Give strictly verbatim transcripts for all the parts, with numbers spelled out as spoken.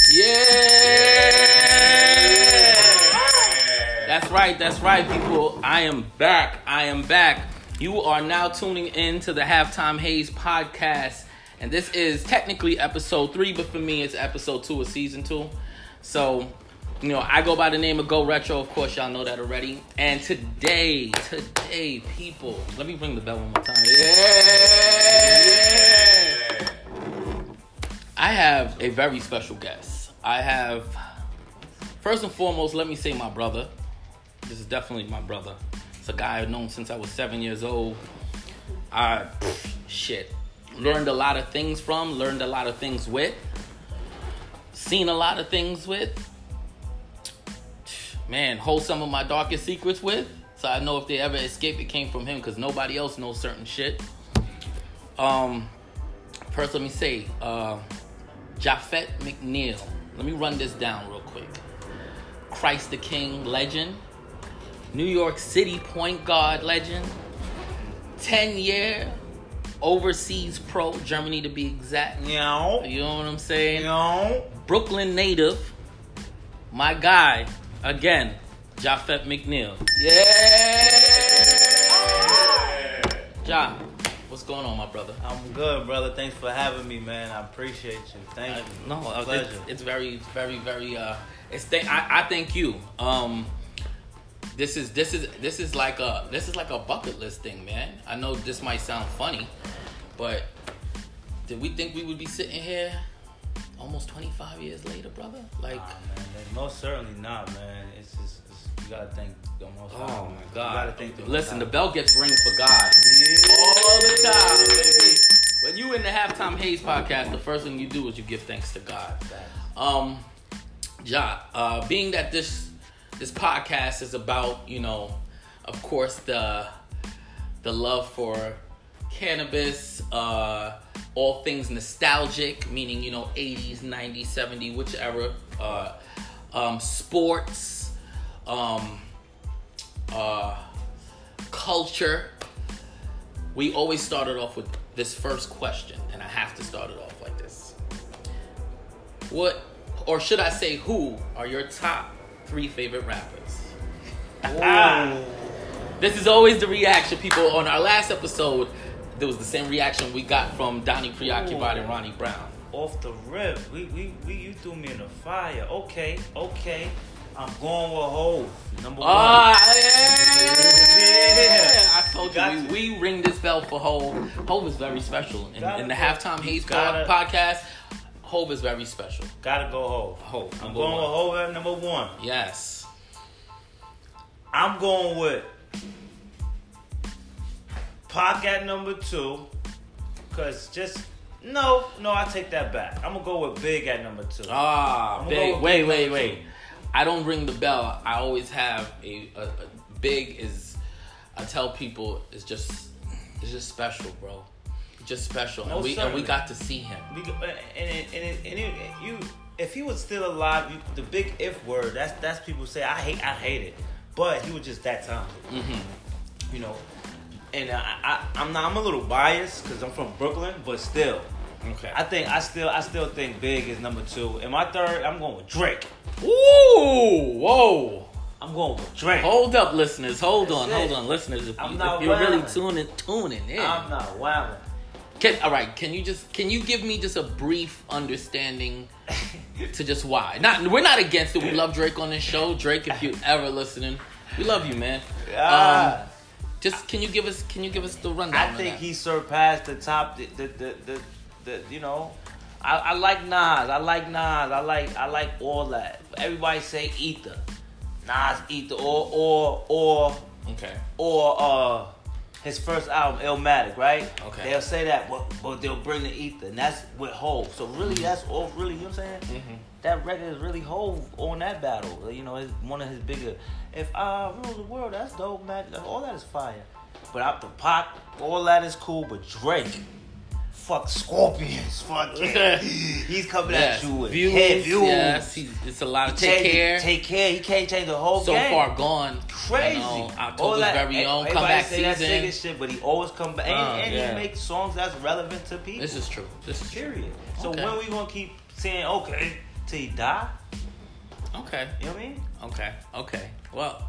Yeah. That's right. That's right, people. I am back. I am back. You are now tuning in to the Halftime Haze podcast. And this is technically episode three, but for me, it's episode two of season two. So, you know, I go by the name of Go Retro. Of course, y'all know that already. And today, today, people, let me ring the bell one more time. Yeah. I have a very special guest. I have, first and foremost, let me say my brother. This is definitely my brother. It's a guy I've known since I was seven years old. I, shit, learned a lot of things from, learned a lot of things with, seen a lot of things with. Man, hold some of my darkest secrets with. So I know if they ever escape, it came from him because nobody else knows certain shit. Um, first, let me say, uh, Japhet McNeil. Let me run this down real quick. Christ the King legend. New York City point guard legend. ten-year overseas pro, Germany to be exact. Yo. You know what I'm saying? Yo. Brooklyn native. My guy, again, Japhet McNeil. Yeah! Ja, what's going on, my brother? I'm good, brother. Thanks for having me, man. I appreciate you. Thank you. Uh, no, it's, it's, it's, it's very, very, very. Uh, it's th- I, I thank you. Um, this is this is this is like a this is like a bucket list thing, man. I know this might sound funny, but did we think we would be sitting here almost twenty-five years later, brother? Like, nah, man, most certainly not, man. It's just it's, you gotta thank the most. Oh high, my man. God! You gotta thank the Listen, most the bell gets ring for God yeah. all the time, baby. When you in the Halftime Haze podcast, the first thing you do is you give thanks to God. Um, Ja, uh, being that this this podcast is about, you know, of course the the love for cannabis, uh, all things nostalgic, meaning, you know, eighties, nineties, seventies, whichever, uh, um, sports, um, uh, culture. We always started off with this first question, and I have to start it off like this. What, or should I say, who are your top three favorite rappers? This is always the reaction, people. On our last episode, there was the same reaction we got from Donnie Preoccupied and Ronnie Brown. Off the rip, we, we, we, you threw me in the fire. Okay, okay. I'm going with Hov, number one. Ah, yeah. Yeah. I told you, we, we ring this bell for Hov. Hov is very special. In, in the Halftime Haze gotta, podcast, Hov is very special. Gotta go Hov. Hov. I'm going one. with Hov at number one. Yes. I'm going with Pac at number two. Cause just no, no, I take that back. I'm gonna go with Big at number two. Ah, Big. Big Wait, wait, wait. Two. I don't ring the bell. I always have a, a, a Big is. I tell people it's just it's just special, bro. It's just special, no, and we and we got to see him. We, and and, and, and it, you, if he was still alive, you, the big if word. That's that's people say I hate I hate it, but he was just that talented. Mm-hmm. You know, and I, I I'm not I'm a little biased because I'm from Brooklyn, but still, okay. I think I still I still think Big is number two. And my third, I'm going with Drake. Ooh, whoa. I'm going with Drake. Hold up, listeners. Hold That's on, it. hold on, listeners. If, I'm you, not if you're really wildin'. tuning tuning in, I'm not wilding. Can, all right, can you just can you give me just a brief understanding to just why? Not we're not against it. We love Drake on this show. Drake, if you're ever listening, we love you, man. Yeah. Um, just can you give us can you give us the rundown? I think he surpassed the top. The the the, the, the you know, I, I like Nas. I like Nas. I like I like all that. Everybody say Ether, Nas Ether, or or or okay, or uh. his first album, Illmatic, right? Okay. They'll say that, but, but they'll bring the ether, and that's with Hov. So really, Mm-hmm. that's all. Really, you know what I'm saying? Mm-hmm. That record is really Hov on that battle. You know, it's one of his bigger. If I rule the world, that's dope, man. All that is fire. But out the Pac, all that is cool. But Drake, fuck Scorpions, fuck it. He's coming yes. at you with views. head views. Yes, he, it's a lot of He take changed- care. Take care. He can't change the whole so game. far gone. Crazy. You know, All October's that, very own everybody comeback say that season. singing shit, but he always come back, and, Uh, and yeah. he makes songs that's relevant to people. This is true. This is true. Period. So Okay. when we gonna keep saying, okay, till you die. Okay. You know what I mean? Okay. Okay. Well,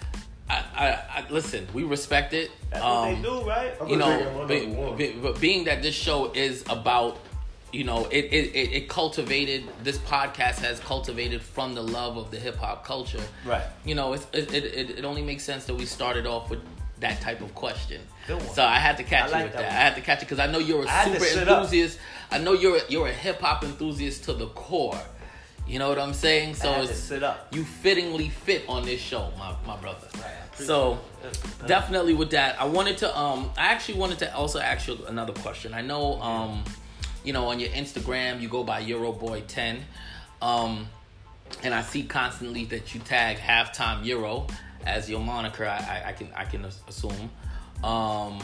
I, I, I listen. We respect it. That's um, what they do, right? You know, be, be, but being that this show is about, you know, it, it, it, it cultivated. This podcast has cultivated from the love of the hip hop culture. Right. You know, it's, it, it it only makes sense that we started off with that type of question. Good one. So I had to catch I you like with that that. one. I had to catch you because I know you're a I had to super sit up. enthusiast. I know you're a, you're a hip hop enthusiast to the core. You know what I'm saying? So I had to it's, sit up. you fittingly fit on this show, my my brother. Right, I appreciate So it. definitely with that, I wanted to um I actually wanted to also ask you another question. I know um you know on your Instagram you go by Euroboy ten, um and I see constantly that you tag Halftime Euro as your moniker. I, I, I can I can assume. Um,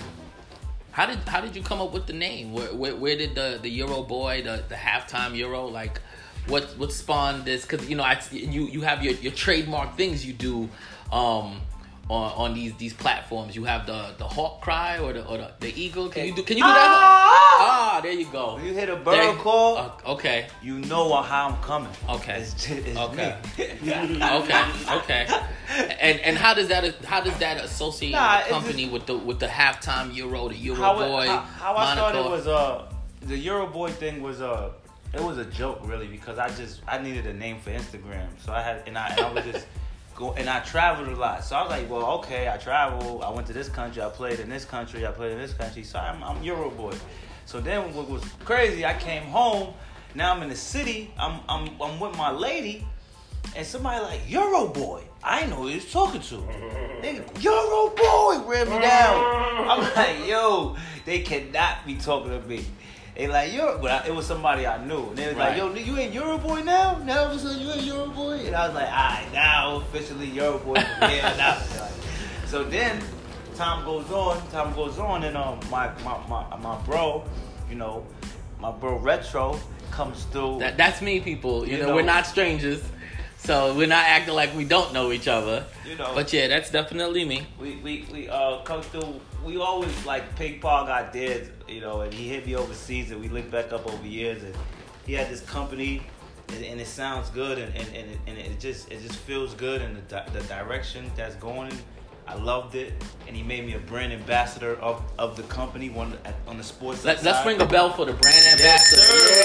how did how did you come up with the name? Where where, where did the the Euro Boy, the the Halftime Euro, like what what spawned this? Because you know I you you have your your trademark things you do um on on these these platforms. You have the the hawk cry or the or the, the eagle. Can you do can you do that? Ah, there you go. When you hear a bird There- call, uh, okay. you know how I'm coming. Okay. It's, just, it's Okay. me. Okay, okay. And and how does that how does that associate Nah, the it's company just- with the with the Halftime Euro, the Euro how, Boy? it, how, how I moniker? started was uh the Euro Boy thing was uh it was a joke really because I just I needed a name for Instagram, so I had and I and I was just go and I traveled a lot, so I was like, well, okay, I travel, I went to this country, I played in this country, I played in this country, so I'm, I'm Euro Boy. So then what was crazy, I came home, now I'm in the city, I'm I'm I'm with my lady, and somebody like Euro Boy, I didn't know who he was talking to. Nigga, Euro Boy ran me down. I'm like, yo, they cannot be talking to me. They like Euro, but I, it was somebody I knew, and they was Right. like, yo, you ain't Euro Boy now? Now all of a sudden you ain't Euro Boy? And I was like, all right, now officially Euro Boy from here on out. So then time goes on, time goes on, and um, my my my my bro, you know, my bro Retro comes through. That that's me, people. You, You know, know. we're not strangers, so we're not acting like we don't know each other. You know. But yeah, that's definitely me. We we we uh come through. We always like ping pong ideas, you know, and he hit me overseas, and we linked back up over years, and he had this company, and, and it sounds good, and and, and, it, and it just it just feels good, and the di- the direction that's going, I loved it, and he made me a brand ambassador of, of the company, one at, on the sports. Let, side. let's ring the bell for the brand ambassador. sir.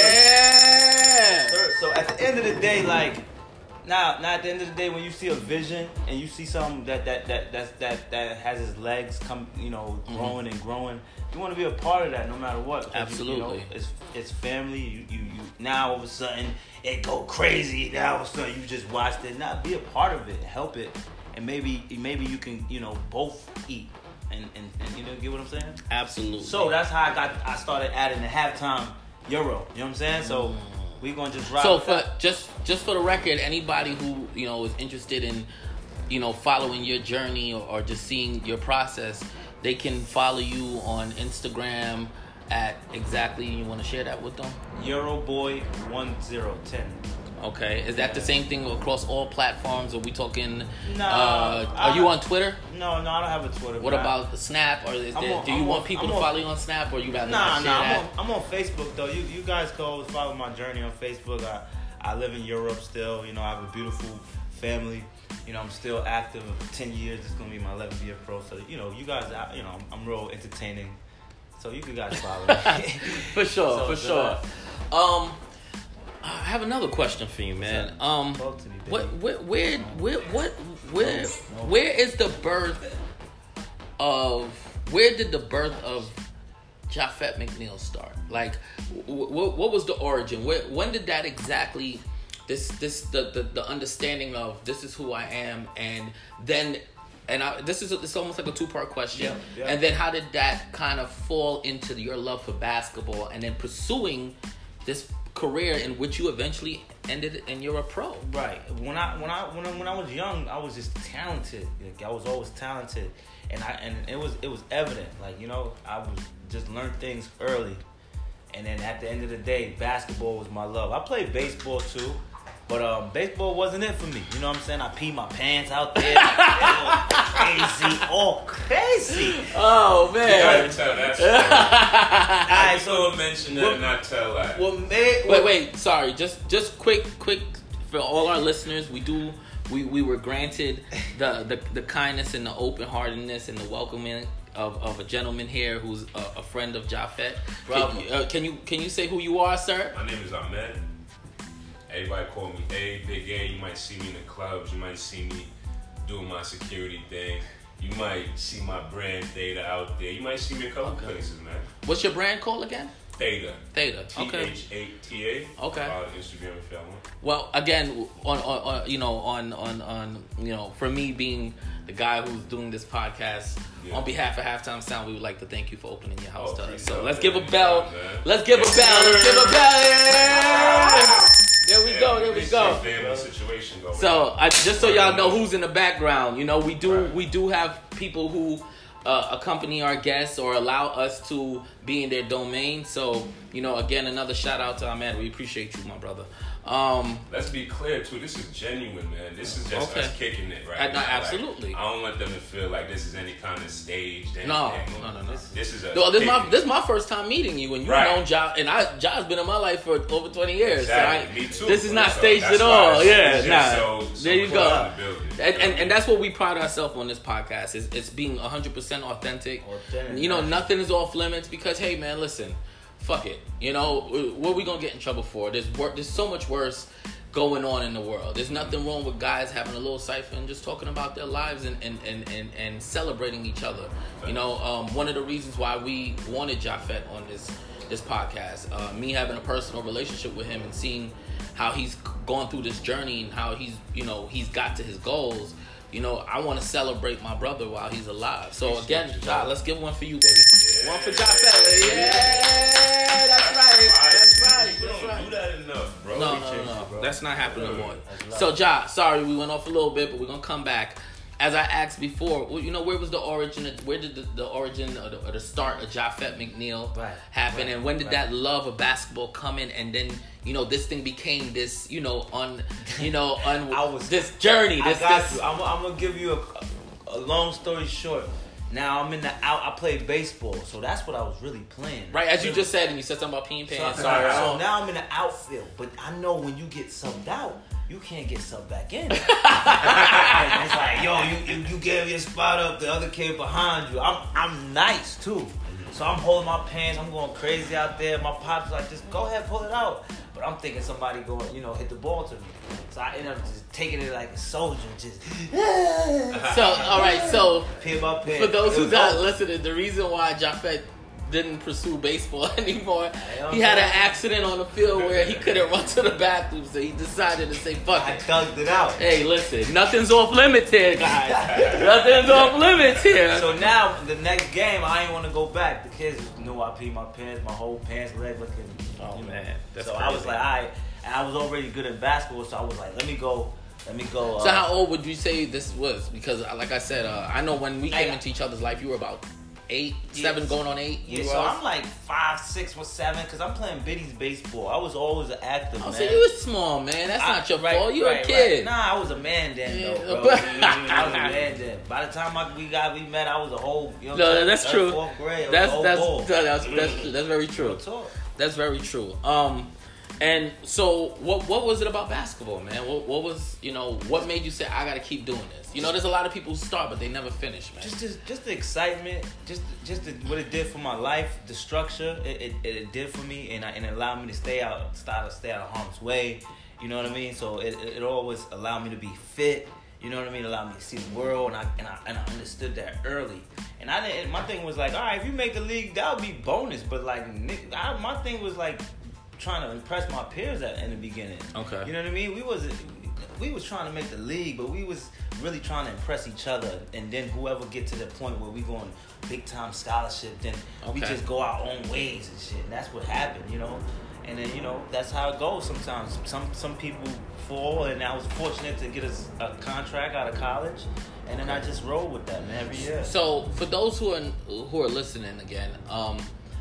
Yeah. Sir, so at the end of the day, like now, now at the end of the day, when you see a vision and you see something that that that that that, that has its legs come, you know, growing and growing, you want to be a part of that no matter what. 'Cause Absolutely. you, you know, it's it's family. You, you you now all of a sudden it go crazy. Now all of a sudden you just watched it. Now be a part of it, help it, and maybe maybe you can you know both eat and and, and you know get what I'm saying. Absolutely. So that's how I got. I started adding the halftime Euro. You know what I'm saying? So we gonna just ride. So with for that. just just for the record, anybody who you know is interested in, you know, following your journey or, or just seeing your process, they can follow you on Instagram at exactly. You want to share that with them? Euroboy one zero ten. Okay, is that the same thing across all platforms? Are we talking? Nah, uh, I- are you on Twitter? No, no, I don't have a Twitter. What but I- about Snap? Or is I'm there, on- do you I'm want on- people I'm to on- follow you on Snap, or you rather Nah, not share nah, I'm that? on, I'm on Facebook though. You you guys can always follow my journey on Facebook. I I live in Europe still. You know, I have a beautiful family. You know, I'm still active. Ten years. It's gonna be my eleventh year pro. So you know, you guys, I- you know, I'm, I'm real entertaining. So you can guys follow me. For sure, So, for so sure. that- Um, I have another question for you, man. What's up? Um, Talk to me, baby. what, where, where, where, what, where, No, no. where is the birth of? Where did the birth of Japhet McNeil start? Like, w- w- what was the origin? Where, when did that exactly? This, this, the, the, the understanding of this is who I am, and then. And I, this is a, it's almost like a two part question. Yeah, yeah. And then how did that kind of fall into your love for basketball, and then pursuing this career in which you eventually ended and you're a pro? Right. When I when I when I, when I was young, I was just talented. Like, I was always talented, and I and it was it was evident. Like, you know, I was just learned things early, and then at the end of the day, basketball was my love. I played baseball too. But um, baseball wasn't it for me. You know what I'm saying? I peed my pants out there. Crazy. Oh, crazy. Oh man! Tell that Alright, gonna mention that and not tell that. Well, man, Wait, wait, sorry. Just, just quick, quick for all our listeners. We do, we, we were granted the, the, the kindness and the open heartedness and the welcoming of, of a gentleman here who's a, a friend of Japhet. Can, uh, can you, can you say who you are, sir? My name is Ahmed. Everybody call me A, Big A. You might see me in the clubs. You might see me doing my security thing. You might see my brand Theta out there. You might see me a couple Okay. places, man. What's your brand called again? Theta. Theta. T Okay. H A T A. Okay. Follow Instagram if y'all want. Well, again, on, on, on you know, on, on, on, you know, for me being the guy who's doing this podcast, Yeah. on behalf of Halftime Sound, we would like to thank you for opening your house Oh, to us. appreciate So it, let's man. give a bell. Anytime, Let's give a Yes, bell. Let's sir. give a bell. Yeah. There we Yeah, go. There we this go. is a family situation going So on. I, just so y'all know who's in the background, you know, we do Right. we do have people who uh, accompany our guests or allow us to be in their domain. So, you know, again, another shout out to Ahmed. We appreciate you, my brother. Um, Let's be clear too. This is genuine, man. This is just Okay. us kicking it right Uh, no, now. Like, absolutely. I don't want them to feel like this is any kind of staged. No, anything. no, no, no. This is a. no, this is my this is my first time meeting you, and you Right. know Ja, and I Ja's been in my life for over twenty years. Exactly. So I, Me too. This is not So staged that's at why all. it's- Yeah, it's nah. just so- so there you close go. in the building. And, and and that's what we pride ourselves on this podcast is it's being one hundred percent authentic. Authentic. You know, nothing is off limits because hey man, listen, fuck it. You know, what are we gonna get in trouble for? There's wor- there's so much worse going on in the world. There's nothing wrong with guys having a little cipher and just talking about their lives and and, and, and, and celebrating each other. You know, um, one of the reasons why we wanted Japhet on this this podcast, uh, me having a personal relationship with him and seeing how he's gone through this journey and how he's, you know, he's got to his goals. You know, I want to celebrate my brother while he's alive. So again, Ja, let's give one for you, baby. Yeah. One for Japhet. Yeah, that's right. That's right. We That's don't right. do that enough, bro. No, We no, change no, it, no. bro. That's not happening Good. anymore. That's So, right. Ja, sorry, we went off a little bit, but we're gonna come back. As I asked before, well, you know, where was the origin? Of, where did the, the origin or the, or the start of Japhet McNeil Right, happen? right, and when did right. that love of basketball come in? And then, you know, this thing became this, you know, on, you know, on I was- this journey. I This, got this. you. I'm, I'm gonna give you a, a long story short. Now I'm in the out. I played baseball, so that's what I was really playing. Right, as you just said, and you said something about peeing So, pants. so, Sorry, I so don't- now I'm in the outfield, but I know when you get subbed out, you can't get subbed back in. And it's like, yo, you, you you gave your spot up, the other kid behind you. I'm I'm nice too. So I'm holding my pants, I'm going crazy out there. My pop's like, just go ahead, pull it out. But I'm thinking somebody going, you know, hit the ball to me. So I end up just taking it like a soldier, just So, all right, so pin by pin. for those It who was not over. listening, the reason why Japhet didn't pursue baseball anymore, know he had an what I'm accident on the field where he couldn't run to the bathroom, so he decided to say, fuck I it. tugged it out. Hey, listen, nothing's off limits here, guys. Nothing's off limits here. So now the next game, I ain't want to go back. The kids knew I peed my pants, my whole pants leg looking. Oh, you know. man, that's so I was crazy. like, all right. And I was already good at basketball, so I was like, let me go. Let me go. Uh, So how old would you say this was? Because, uh, like I said, uh, I know when we came I- into each other's life, you were about eight, Yes. seven, going on eight. Yeah, you so were? I'm like five, six, or seven, because I'm playing biddies baseball. I was always an active, Oh, man. so you was small, man. That's I- not your right, fault. You were right, a kid. right. Nah, I was a man then, Yeah, though, bro. but- I was a man then. By the time I, we got we met, I was a whole. You know, No, that's third, true. Fourth grade. I was That's a whole that's, bull. that's that's that's very true. Real talk. That's very true. Um, and so what what was it about basketball, man? What what was you know what made you say I got to keep doing this? You know, there's a lot of people who start but they never finish, man. Just, just, just the excitement, just, just the, what it did for my life, the structure it, it, it did for me, and I, and it allowed me to stay out, start to stay out of harm's way. You know what I mean? So it, it always allowed me to be fit. You know what I mean? Allowed me to see the world, and I and I, and I understood that early. And I didn't. My thing was like, all right, if you make the league, that would be bonus. But like, I, my thing was like trying to impress my peers at in the beginning. Okay. You know what I mean? We was we was trying to make the league, but we was really trying to impress each other. And then whoever get to the point where we going big time scholarship, then we Okay. just go our own ways and shit. And that's what happened, you know. And then you know that's how it goes sometimes. Some some people fall, and I was fortunate to get a, a contract out of college, and then I just roll with that, man, every year. So for those who are who are listening again, um,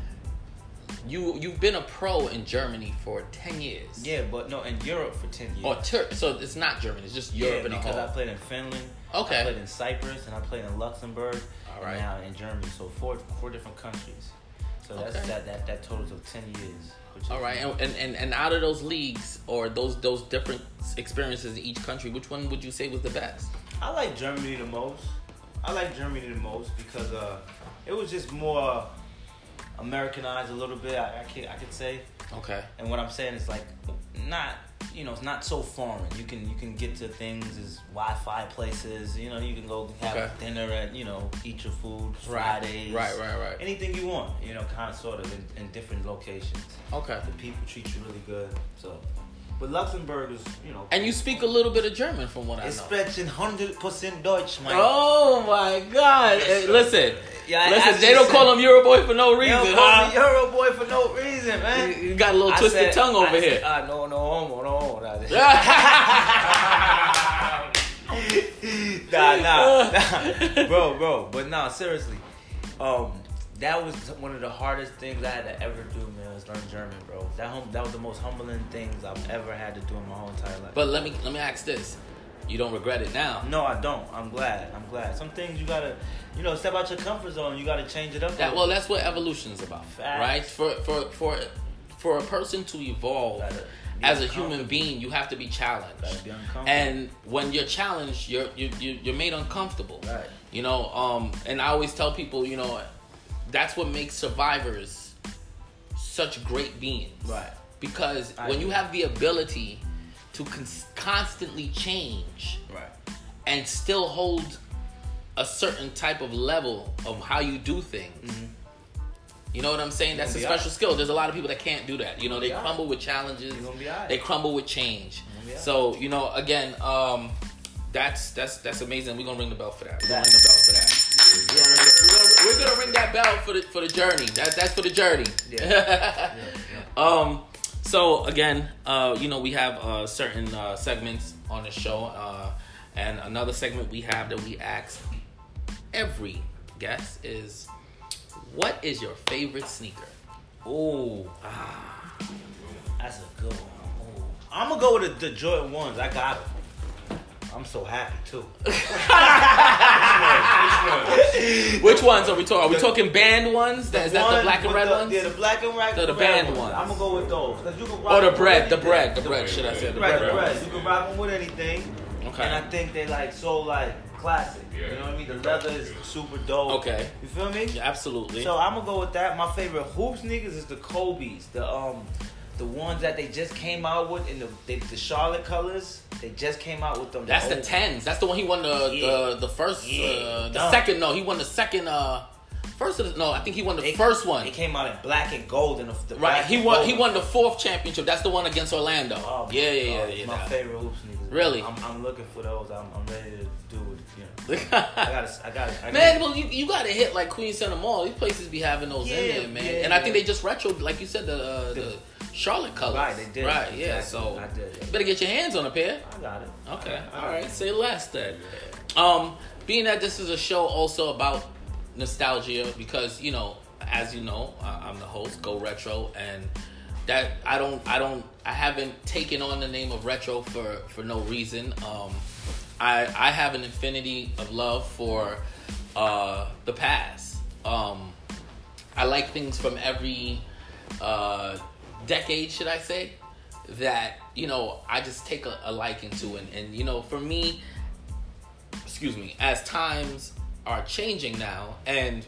you you've been a pro in Germany for ten years. Yeah, but no, in Europe for ten years. Or Tur- so it's not Germany, it's just Europe yeah, in a because whole. I played in Finland. Okay. I played in Cyprus, and I played in Luxembourg. All right. And now in Germany, so four four different countries. So that's Okay. that, that that totals of ten years. Which is, All right, and, and and and out of those leagues or those those different experiences in each country, which one would you say was the best? I like Germany the most. I like Germany the most because uh, it was just more Americanized a little bit. I, I can I could say. Okay. And what I'm saying is like not, you know, it's not so foreign. You can you can get to things as Wi-Fi places. You know, you can go have Okay. dinner at, you know, eat your food Right. Fridays. Right, right, right. Anything you want. You know, kind of sort of in, in different locations. Okay. The people treat you really good. So, but Luxembourg is, you know. And you speak a little bit of German, from what I Ich know. spreche one hundred percent Deutsch, man. Oh my God! Hey, listen, Yeah, I listen. actually They don't said- call him Euroboy for no They reason, don't call huh? me Euro boy for no reason, man. You got a little I twisted said- tongue over I here. Said, ah, no, no homo, no homo. Nah, nah, nah, bro, bro. But nah, seriously, um, that was one of the hardest things I had to ever do, man. Was learn German, bro. That hum- that was the most humbling things I've ever had to do in my whole entire life. But let me let me ask this: you don't regret it now? No, I don't. I'm glad. I'm glad. Some things you gotta, you know, step out your comfort zone. You gotta change it up. a That little well, that's what evolution is about, Facts. right? For for for for a person to evolve Gotta be as a human uncomfortable. being, you have to be challenged. Gotta be uncomfortable. And when you're challenged, you're you you you're made uncomfortable. Right. You know, um, and I always tell people, you know, that's what makes survivors such great beings. Right. Because I when you agree. have the ability to con- constantly change Right. and still hold a certain type of level of how you do things. Mhm. You know what I'm saying? That's a be special alright. skill. There's a lot of people that can't do that. You know, You'll they be alright. crumble with challenges. You're gonna be alright. They crumble with change. You'll be alright. So, you know, again, um, that's that's that's amazing. We're gonna ring the bell for that. We're gonna That- ring the bell for that. We're gonna, we're, gonna, we're gonna ring that bell for the for the journey. That, that's for the journey. Yeah. yeah, yeah. Um. So again, uh, you know, we have uh, certain uh, segments on the show, uh, and another segment we have that we ask every guest is, "What is your favorite sneaker?" Ooh, ah, that's a good one. Ooh. I'm gonna go with the, the Jordan ones. I got them. I'm so happy too. Which ones are we talking? Are we talking band ones? That, is that the One black and with red the, ones? Yeah, the black and red. The- the red band ones. I'm gonna go with those because you can rock Or the them with bread, the anything. bread, the bread. Should I say the Right, bread? the bread. ones? You can rock them with anything. Okay. And I think they like so like classic. Yeah. You know what I mean? The leather is super dope. Okay. You feel me? Yeah, absolutely. So I'm gonna go with that. My favorite hoop sneakers is the Kobe's, the um, the ones that they just came out with in the they, the Charlotte colors. They just came out with them. That's the old- tens. That's the one he won the Yeah. the, the first Yeah. uh, the Dumb. second. No, he won the second. Uh, first of the, no, I think he won the They- first one. It came out in black and gold and the, the Right, black he and won. gold. He won the fourth championship. That's the one against Orlando. Oh, my yeah, yeah, yeah, God, yeah. it's my nah. favorite hoop sneakers. Really? I'm, I'm looking for those. I'm, I'm ready to do it. You know, I gotta, I gotta. I Man, gotta, well, you, you got to hit like Queen Center Mall. These places be having those Yeah, in there, man. yeah, and I think yeah. they just retro, like you said, the uh, the Charlotte colors. Right, they did. Right, yeah. Exactly. So I did, yeah. you better get your hands on a pair. I got it. Okay, I all got right. it. Say less then. Um, being that this is a show also about nostalgia, because you know, as you know, I- I'm the host, Go Retro, and that I don't, I don't, I haven't taken on the name of retro for for no reason. Um, I I have an infinity of love for uh the past. Um, I like things from every uh decade, should I say? That, you know, I just take a, a liking to. And, and, you know, for me, excuse me, as times are changing now and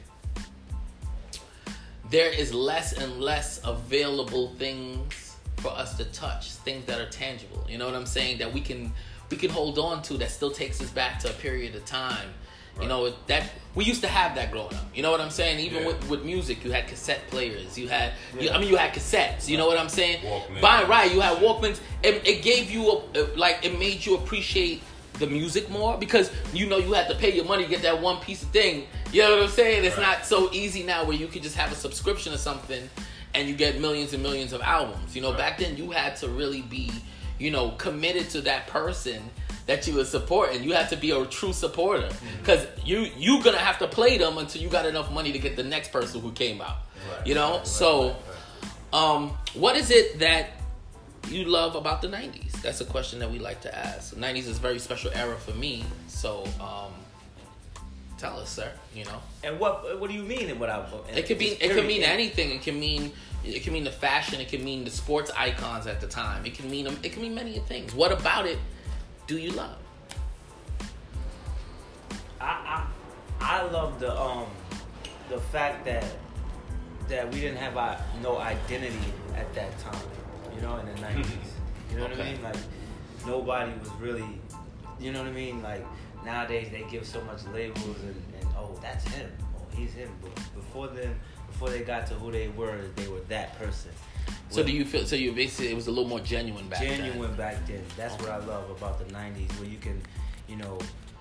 there is less and less available things for us to touch, things that are tangible. You know what I'm saying? That we can we can hold on to, that still takes us back to a period of time. You know, that we used to have that growing up. You know what I'm saying? Even Yeah. with, with music, you had cassette players. You had, you, Yeah. I mean, you had cassettes. You know what I'm saying? Walkman. By right, you had Walkmans. It, it gave you a, like it made you appreciate the music more, because you know you had to pay your money to get that one piece of thing. You know what I'm saying? It's Right. not so easy now where you could just have a subscription or something and you get millions and millions of albums. You know, Right. back then you had to really be, you know, committed to that person that you were supporting. You had to be a true supporter, because you you gonna have to play them until you got enough money to get the next person who came out. Right, You know, right, so right, right. um, what is it that you love about the nineties? That's a question that we like to ask. The nineties is a very special era for me. So um, tell us, sir. You know. And what what do you mean? And what I it could mean it could mean anything. It can mean it can mean the fashion. It can mean the sports icons at the time. It can mean it can mean many things. What about it do you love? I I I love the um the fact that that we didn't have our, no identity at that time. You know, in the nineties. You know what Okay. I mean? Like nobody was really. You know what I mean? Like nowadays they give so much labels and, and oh that's him. Oh he's him. But before then, before they got to who they were, they were that person. So Well, do you feel? So you basically it was a little more genuine back then. genuine back then. That's what I love about the nineties, where you can, you know,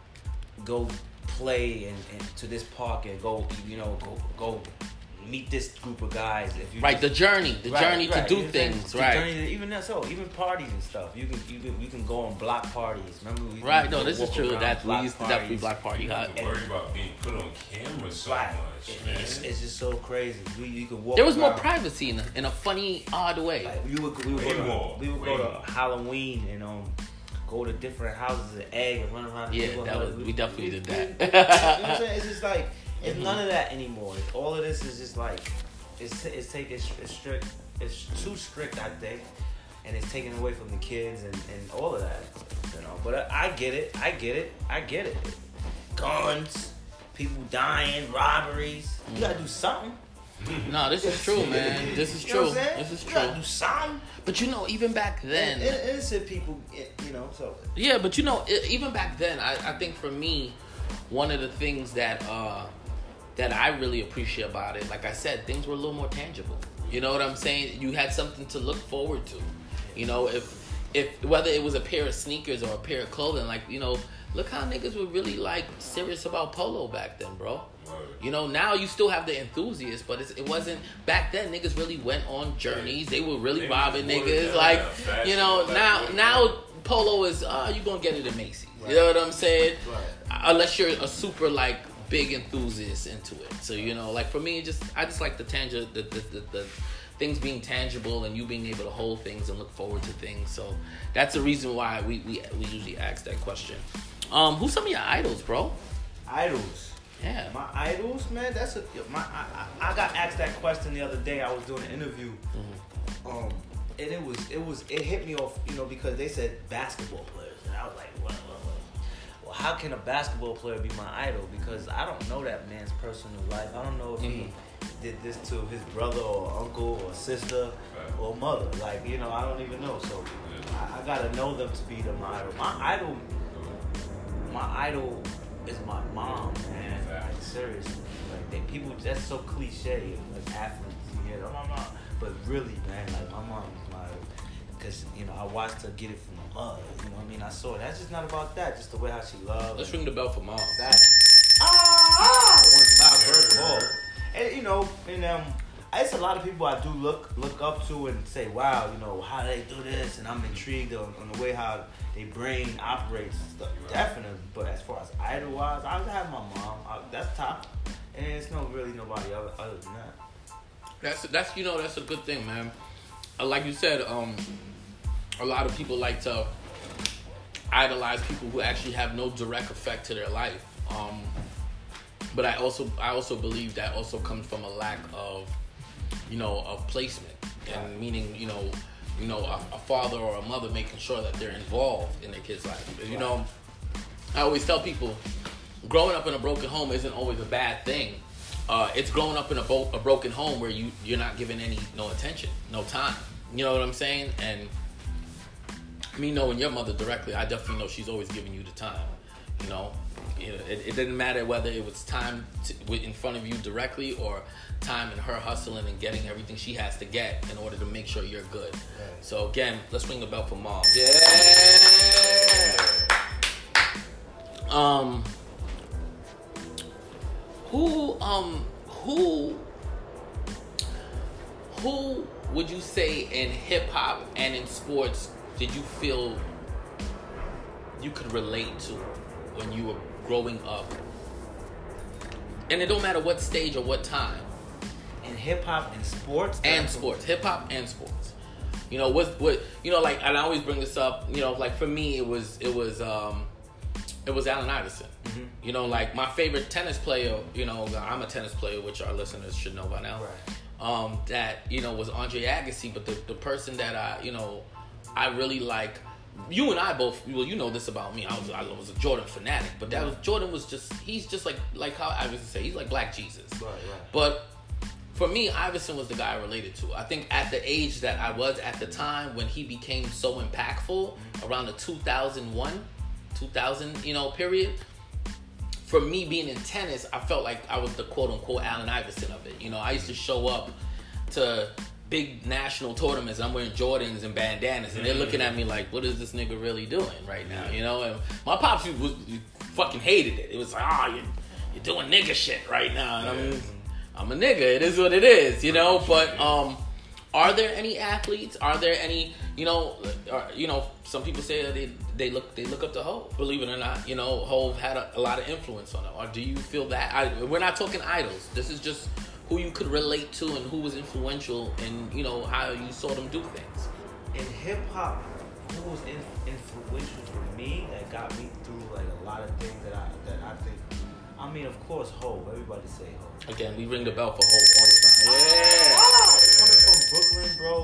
go play and, and to this park and go, you know, go go meet this group of guys. If you Right, the journey, the Right, journey right. to do You know what I'm things, saying? right? The journey to, even that, so even parties and stuff. You can you can you can go on block parties. Remember? We, Right, we no, would this is walk true. around That we block used to definitely parties. block party You hut. have to worry about being put on camera so Right. much, It- man. it's, it's just so crazy. We, you can walk. There was more around. privacy in a, in a funny, odd way. Like we would we would Way go to, more, we would way go to more. Halloween and um go to different houses and egg and run around. the Yeah, neighborhood. that was- we definitely did that. you know what I'm saying? It's just like it's Mhm. none of that anymore. All of this is just like it's it's taking it's, it's strict. It's too strict, I think, and it's taken away from the kids and, and all of that. You know, but I, I get it. I get it. I get it. Guns, people dying, robberies. You gotta do something. No, this is true, man. This is You know true. what I'm saying? This is You gotta true. do something. But you know, even back then, And, and innocent people, you know, so. yeah. But you know, e- even back then, I, I think for me, one of the things that uh, that I really appreciate about it, like I said, things were a little more tangible. You know what I'm saying? You had something to look forward to. You know, if if whether it was a pair of sneakers or a pair of clothing, like you know, look how niggas were really like serious about polo back then, bro. You know, now you still have the enthusiasts, but it's, it wasn't back then. Niggas really went on journeys. They were really They robbing was watered niggas. down, Like, fashion you know, back now then. now polo is uh you gonna get it at Macy's. Right. You know what I'm saying? Right. Unless you're a super like big enthusiast into it. So you know, like for me, it just I just like the tangible, the the, the the things being tangible and you being able to hold things and look forward to things. So that's the reason why we we, we usually ask that question. Um, who's some of your idols, bro? Idols. Yeah. My idols, man. That's a my. I, I I got asked that question the other day. I was doing an interview, Mm-hmm. um, and it was it was it hit me off, you know, because they said basketball players, and I was like, what, what, what? Well, how can a basketball player be my idol? Because I don't know that man's personal life. I don't know if he did this to his brother or uncle or sister or mother. Like, you know, I don't even know. So I, I gotta know them to be the my idol. My idol, my idol is my mom, man. Like, seriously. Like, they people, that's so cliche, like athletes, you hear, oh, my mom. But really, man, like, my mom is my idol. Because, you know, I watched her get it from her mother. You know what I mean? I saw it. That's just not about that. Just the way how she loved. Let's and ring the bell for mom. that. Ah! Once my birth ball. And, you know, and, um, it's a lot of people I do look look up to and say, wow, you know, how they do this, and I'm intrigued on, on the way how their brain operates and stuff. Definitely, but as far as idol wise, I have my mom. I, that's top, and it's no really nobody other, other than that. That's that's you know that's a good thing, man. Uh, like you said, um, a lot of people like to idolize people who actually have no direct effect to their life. Um, but I also I also believe that also comes from a lack of you know of placement, and meaning you know you know a, a father or a mother making sure that they're involved in their kid's life. You know, I always tell people, growing up in a broken home isn't always a bad thing. Uh, it's growing up in a, bo- a broken home where you you're not giving any no attention, no time. You know what I'm saying? And me knowing your mother directly, I definitely know she's always giving you the time. You know, you know it, it didn't matter whether it was time to, in front of you directly or time in her hustling and getting everything she has to get in order to make sure you're good. Right. So again, let's ring the bell for mom. Yeah. Um. Who um who who would you say in hip hop and in sports did you feel you could relate to when you were growing up? And it don't matter what stage or what time. In hip hop and sports And sports, hip hop and sports. You know what? What you know? Like, and I always bring this up. You know, like for me, it was it was um, it was Allen Iverson. Mm-hmm. You know, like my favorite tennis player, you know, I'm a tennis player, which our listeners should know by now. Right. Um, that, you know, was Andre Agassi, but the, the person that I, you know, I really like, you and I both, well, you know this about me. I was I was a Jordan fanatic, but that was Jordan was just, he's just like, like how I was to say, he's like Black Jesus. Right, right. But for me, Iverson was the guy I related to. I think at the age that I was at the time when he became so impactful, around the two thousand one, two thousand, you know, period. For me being in tennis, I felt like I was the quote-unquote Allen Iverson of it. You know, I used to show up to big national tournaments and I'm wearing Jordans and bandanas and they're looking at me like, what is this nigga really doing right now? You know, and my pops was, fucking hated it. It was like, ah, oh, you're, you're doing nigga shit right now. And I'm, I'm a nigga. It is what it is, you know? But um, are there any athletes? Are there any, you know, are, you know, some people say that they, they look they look up to Hov, believe it or not. You know, Hov had a, a lot of influence on them. Or do you feel that? I, we're not talking idols. This is just who you could relate to and who was influential in, you know, how you saw them do things. In hip hop, who was in, influential for me that got me through like a lot of things that I that I think. I mean, of course, Hov. Everybody say Hov. Again, we ring the bell for Hov all the time. Yeah. Oh, coming from Brooklyn, bro.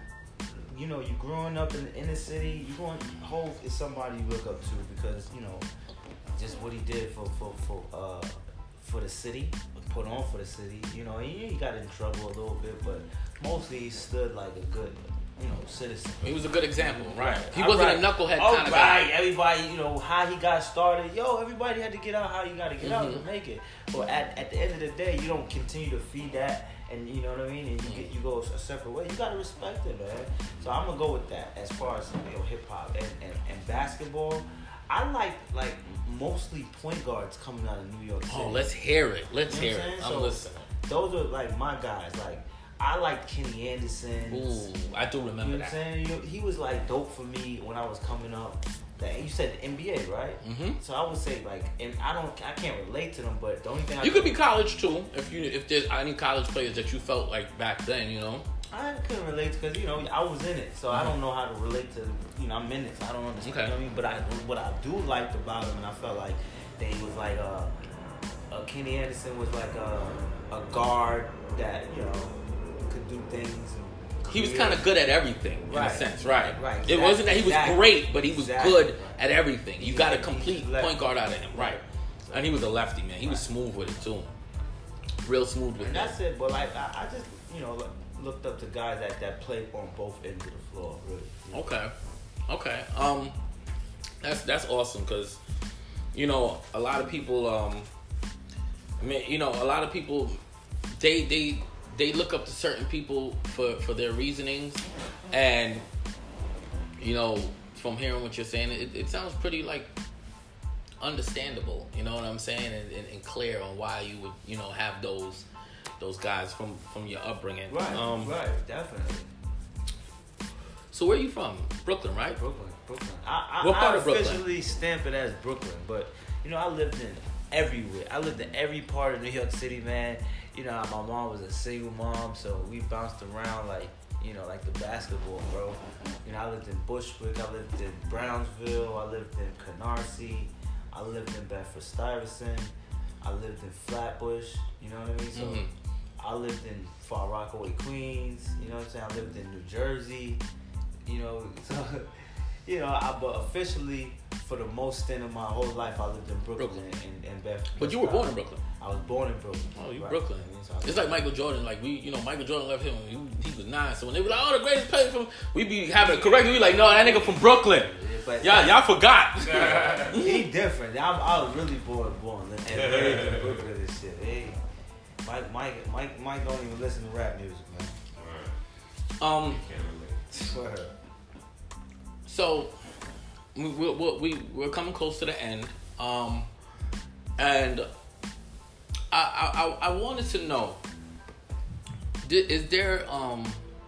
You know, you growing up in the inner city. You going Hov is somebody you look up to because you know just what he did for for for uh for the city, put on for the city. You know, he, he got in trouble a little bit, but mostly he stood like a good, you know, citizen. He was a good example, right? He All wasn't right. a knucklehead All kind of right. guy. Everybody, you know, how he got started. Yo, everybody had to get out how you got to get out Mhm. to make it. But at, at the end of the day, you don't continue to feed that, and you know what I mean. And you get you go a separate way. You got to respect it, man. So I'm gonna go with that as far as you know, hip hop and, and and basketball. I like like mostly point guards coming out of New York City. Oh, let's hear it. Let's You know hear what I'm it. saying? I'm So, listening. Those are like my guys. Like I like Kenny Anderson. Ooh, I do remember You know what I'm that. saying? You- He was like dope for me when I was coming up. That you said the N B A, right? Mm-hmm. So I would say like, and I don't, I can't relate to them, but the only thing I You could be college too, if you if there's any college players that you felt like back then, you know. I couldn't relate because you know I was in it, so I don't know how to relate to you know I'm in it, so I don't understand. Okay. You know what I mean? But I what I do liked about him, and I felt like they was like uh, uh Kenny Anderson was like a a guard that you know could do things. And He was create- kind of good at everything in Right. a sense, right? Right, It wasn't that he was exactly. great, but he was Exactly. good at everything. You He's got a like- complete he's left. point guard out of him, right? And he was a lefty, man. He was smooth with it too, real smooth with And it. that's it. But like I, I just you know look- looked up to guys that that played on both ends of the floor, really. Okay, okay. Um, that's that's awesome because, you know, a lot of people, um, I mean, you know, a lot of people, they they they look up to certain people for for their reasonings, and you know, from hearing what you're saying, it, it sounds pretty like understandable. You know what I'm saying, and, and, and clear on why you would you know have those those guys from from your upbringing. Right, Um, right, definitely. So where are you from? Brooklyn, right? Brooklyn, Brooklyn. I, I, What part I of Brooklyn? officially stamp it as Brooklyn, but you know I lived in everywhere. I lived in every part of New York City, man. You know, my mom was a single mom, so we bounced around like, you know, like the basketball, bro. You know, I lived in Bushwick, I lived in Brownsville, I lived in Canarsie, I lived in Bedford-Stuyvesant, I lived in Flatbush, you know what I mean? So Mhm. I lived in Far Rockaway, Queens, you know what I'm saying? I lived in New Jersey, you know, so, you know, I, but officially, for the most stint of my whole life, I lived in Brooklyn, Brooklyn. and, and Bedford. But you were born in Brooklyn. I was born in Brooklyn. Oh, you Right. Brooklyn. I mean, so I was- It's like Michael Jordan. Like we, you know, Michael Jordan left him when he, he was nine. So when they were like, "Oh, the greatest player from," we be having to correct. We like, "No, that nigga from Brooklyn." Yeah, but Y'all, y'all forgot. he different. I, I was really born, born and raised in Brooklyn and shit. Hey, Mike, Mike, Mike, Mike don't even listen to rap music, man. Um. Can't relate. Swear. So we we we we we're coming close to the end. Um, and I I I wanted to know. di- Is there um.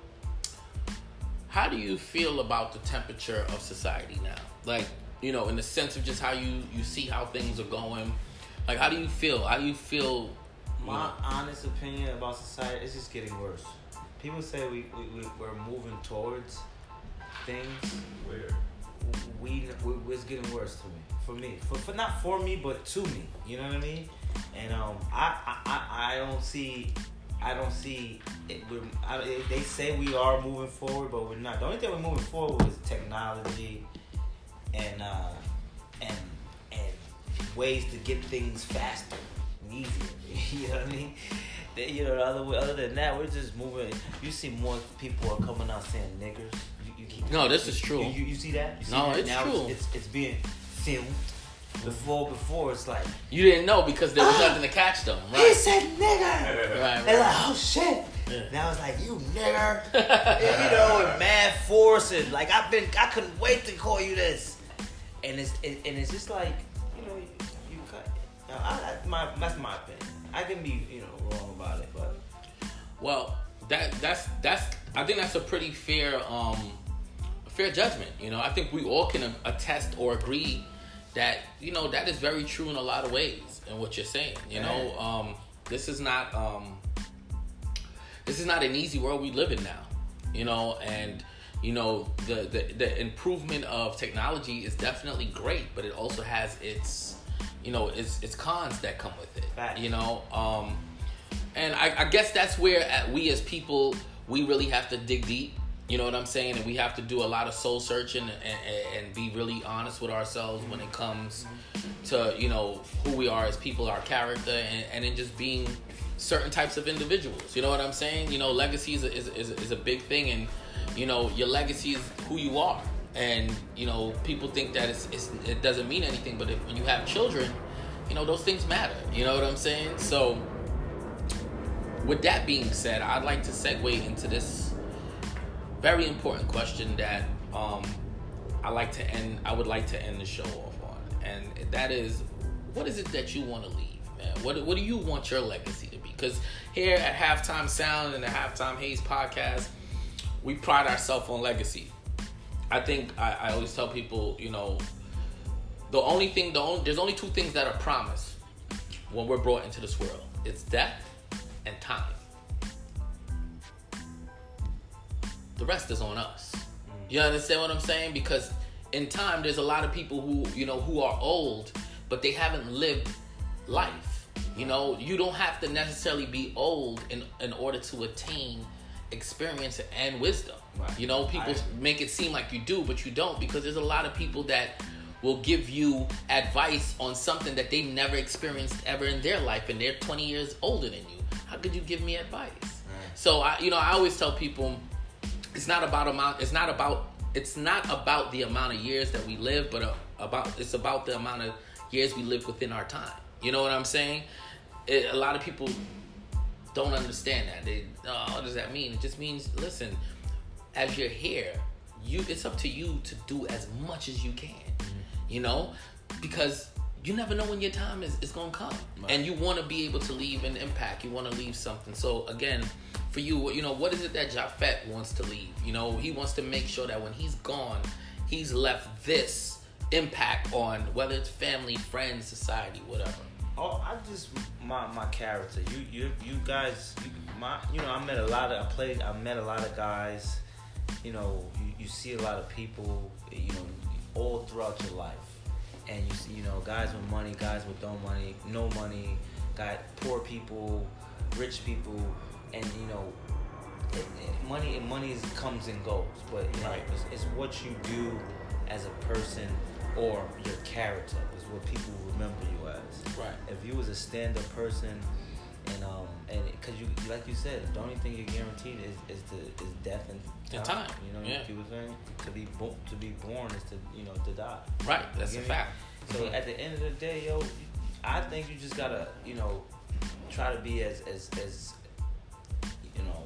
How do you feel about the temperature of society now? Like, you know, in the sense of just how you, you see how things are going. Like, how do you feel? How do you feel? you My know? honest opinion about society is just getting worse. People say we, we, we we're moving towards things. Where? we, we it's getting worse to me. For me, for, for not for me, but to me. You know what I mean? And um, I I, I, I don't see. I don't see it. We're, I, they say we are moving forward, but we're not. The only thing we're moving forward with is technology and uh, and and ways to get things faster and easier. You know what I mean? They, you know, other other than that, we're just moving. You see more people are coming out saying niggers. You, you, No, this is true. You, you, you see that? You see No, that? it's now true. It's, it's it's being filmed. Before, before it's like You didn't know because there was Ah, nothing to catch them, he right? said nigger. Right, right. They're like, oh shit. Yeah. Now it's like, you nigger. And, you know, and mad force and like I've been, I couldn't wait to call you this. And it's it, and it's just like, you know, you, you cut. Now, I, that's my that's my opinion. I can be, you know, wrong about it, but Well, that that's that's I think that's a pretty fair um fair judgment. You know, I think we all can attest or agree that, you know, that is very true in a lot of ways in what you're saying. You know, um, this is not um, this is not an easy world we live in now. You know, and you know the, the the improvement of technology is definitely great, but it also has its you know its its cons that come with it. Facts. You know, um, and I, I guess that's where at, we as people we really have to dig deep. You know what I'm saying? And we have to do a lot of soul searching and, and, and be really honest with ourselves when it comes to, you know, who we are as people, our character, and, and in just being certain types of individuals. You know what I'm saying? You know, legacy is a, is, is, is a big thing, and, you know, your legacy is who you are. And, you know, people think that it's, it's, it doesn't mean anything, but if, when you have children, you know, those things matter. You know what I'm saying? So, with that being said, I'd like to segue into this very important question that um, I like to end. I would like to end the show off on, and that is, what is it that you want to leave, man? What What do you want your legacy to be? Because here at Halftime Sound and the Halftime Haze podcast, we pride ourselves on legacy. I think I, I always tell people, you know, the only thing, the only, there's only two things that are promised when we're brought into this world. It's death and time. The rest is on us. You understand what I'm saying? Because in time, there's a lot of people who, you know, who are old, but they haven't lived life. You know, you don't have to necessarily be old in, in order to attain experience and wisdom. Right. You know, people I, make it seem like you do, but you don't, because there's a lot of people that will give you advice on something that they never experienced ever in their life, and they're twenty years older than you. How could you give me advice? Right. So, I, you know, I always tell people, It's not about amount. It's not about. It's not about the amount of years that we live, but uh, about. It's about the amount of years we live within our time. You know what I'm saying? It, a lot of people don't understand that. They, oh, what does that mean? It just means, listen, as you're here, you. It's up to you to do as much as you can. Mm-hmm. You know, because you never know when your time is, is gonna come, right. And you want to be able to leave an impact. You want to leave something. So again, for you, you know, what is it that Japhet wants to leave? You know, he wants to make sure that when he's gone, he's left this impact on whether it's family, friends, society, whatever. Oh, I just my my character. You you you guys. You, my you know I met a lot of I played. I met a lot of guys. You know, you, you see a lot of people. You know, all throughout your life, and you see you know guys with money, guys with no money, no money, got poor people, rich people. And you know, it, it, money money is, comes and goes, but you know, right. it's, it's what you do as a person or your character is what people remember you as. Right. If you was a stand-up person, and um, and because you like you said, the only thing you're guaranteed is is the is death and time. And time. You know, yeah. people saying to be bo- to be born is to you know to die. Right. That's you a know? fact. So Mm-hmm. at the end of the day, yo, I think you just gotta you know try to be as as as you know,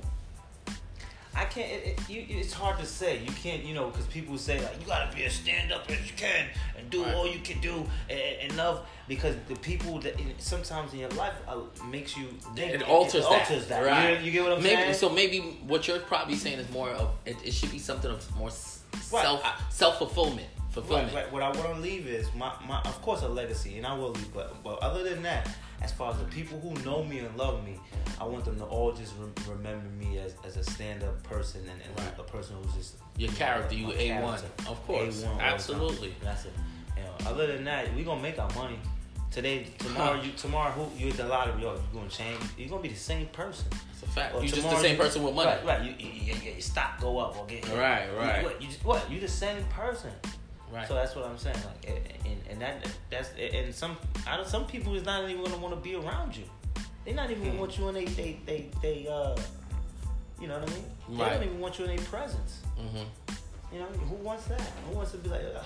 I can't. It, it, you, it's hard to say. You can't, you know, because people say like you gotta be as stand up as you can and do right. all you can do and, and love. Because the people that sometimes in your life uh, makes you. It, it alters it that. alters that. Right. You, you get what I'm maybe, saying? So maybe what you're probably saying is more of it, it should be something of more Right. self I, self fulfillment. Fulfillment. Right, right. What I want to leave is my, my of course a legacy, and I will leave. But but other than that, as far as the people who know me and love me, I want them to all just re- remember me as, as a stand-up person and, and Right. a person who's just Your character, you my A one. character. Of course. A one all the Absolutely. time. That's it. You know, other than that, we gonna make our money. Today, tomorrow, you tomorrow, who you at the lottery? Yo, you gonna change? You gonna be the same person. It's a fact. Or You're just the tomorrow same you- person with money. Right, right. You, you, you, you, your stock go up or get hit. Right, You- right. what, you just what? You the same person. Right. So that's what I'm saying. Like, and, and, and that that's and some I don't, some people is not even gonna want to be around you. They not even Hmm. want you in they they they they uh. You know what I mean? They Right. don't even want you in their presence. Mm-hmm. You know, who wants that? Who wants to be like? Ugh.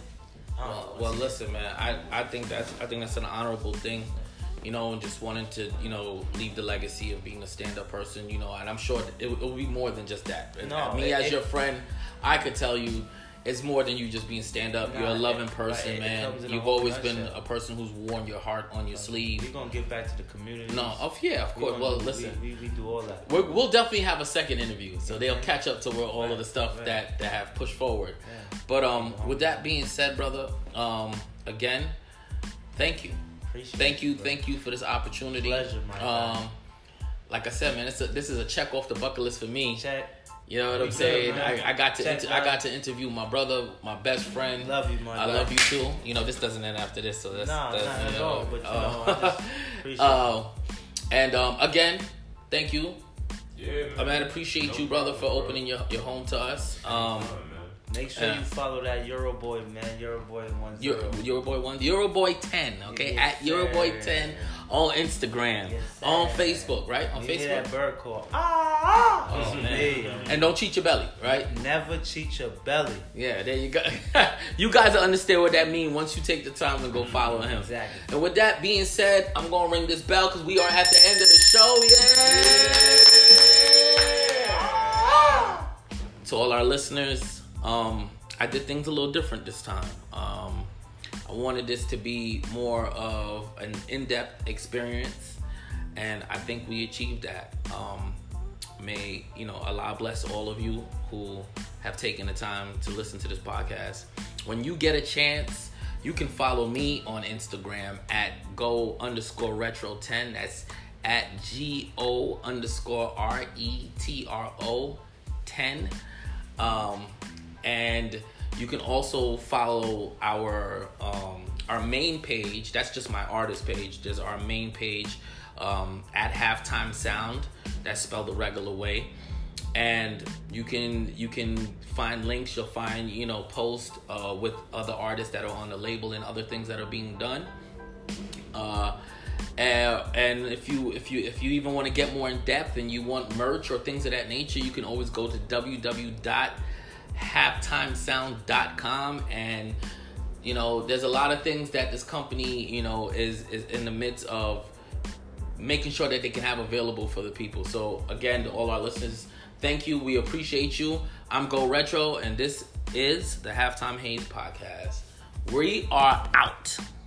I don't Well, know. well, listen, man. I, I think that's I think that's an honorable thing, you know, and just wanting to you know leave the legacy of being a stand-up person, you know, and I'm sure it, it will be more than just that. And No, me it- as it- your friend, I could tell you. It's more than you just being stand-up. Nah, You're a loving it- person, right, it man. comes in a You've whole always been nutshell. a person who's worn your heart on your sleeve. We gonna give back to the community. No, of yeah, of We course. gonna Well, do- listen, we, we, we do all that. We're, we'll definitely have a second interview, so they'll Okay. catch up to where all of the Right, stuff right. that, that have pushed forward. Yeah. But um, with that being said, brother, um, again, thank you, Appreciate thank you, bro. thank you for this opportunity. Pleasure, my guy. Um, like I said, man, it's a, this is a check off the bucket list for me. Check. You know what We I'm good, saying? man. I, I got to Check, inter- I man. got to interview my brother, my best friend. Love you, my I guy. love you too. You know, this doesn't end after this, so that's Nah, that's, not you at know, all, but, you uh, know, I just appreciate uh, and um, again, thank you. Yeah, man. I man, appreciate No you, brother, for problem, bro. opening your, your home to us. Um, Come on, man. Make sure Yeah. you follow that Euroboy, man. Euroboy one Euro, zero. Euroboy one, Euroboy ten, okay, Yes, at Euroboy sir. ten on Instagram, Yes, on sir. Facebook, right, on You hear that Facebook. bird call? Ah! Oh, This is man. me. And don't cheat your belly, right? Never cheat your belly. Yeah, there you go. You guys will understand what that means once you take the time to go follow him. Exactly. And with that being said, I'm gonna ring this bell because we are at the end of the show. Yeah. To all our listeners, um, I did things a little different this time. Um, I wanted this to be more of an in-depth experience, and I think we achieved that. Um, may you know Allah bless all of you who have taken the time to listen to this podcast. When you get a chance, you can follow me on Instagram at go underscore retro ten. That's at G O underscore R E T R O ten. Um, and you can also follow our um, our main page. That's just my artist page. There's our main page um, at Halftime Sound. That's spelled the regular way. And you can you can find links. You'll find you know posts uh, with other artists that are on the label and other things that are being done. Uh, and, and if you if you if you even want to get more in depth and you want merch or things of that nature, you can always go to w w w dot halftime sound dot com. And you know there's a lot of things that this company you know is is in the midst of making sure that they can have available for the people. So again, to all our listeners, thank you. We appreciate you. I'm Go Retro, and this is the Halftime Haze Podcast. We are out.